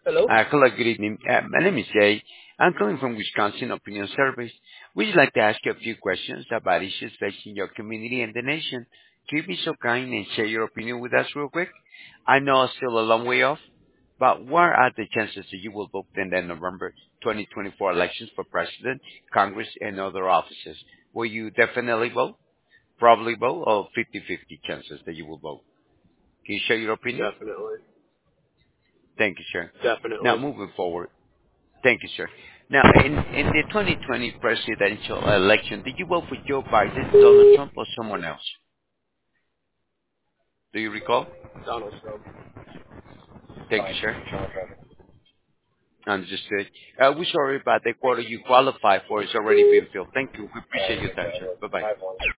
Hello? Hello, good evening. My name is Jay. I'm calling from Wisconsin Opinion Service. We'd like to ask you a few questions about issues facing your community and the nation. Can you be so kind and share your opinion with us real quick? I know it's still a long way off, but what are the chances that you will vote in the November 2024 elections for president, Congress, and other offices? Will you definitely vote, probably vote, or 50-50 chances that you will vote? Can you share your opinion? Definitely. Thank you, sir. Now, Definitely. moving forward. Thank you, sir. Now, in the 2020 presidential election, did you vote for Joe Biden, Donald Trump, or someone else? Do you recall? Donald Trump. Thank you, sir. Understood. We're sorry about the quota you qualify for is already been filled. Thank you. We appreciate your time, sir. Bye-bye.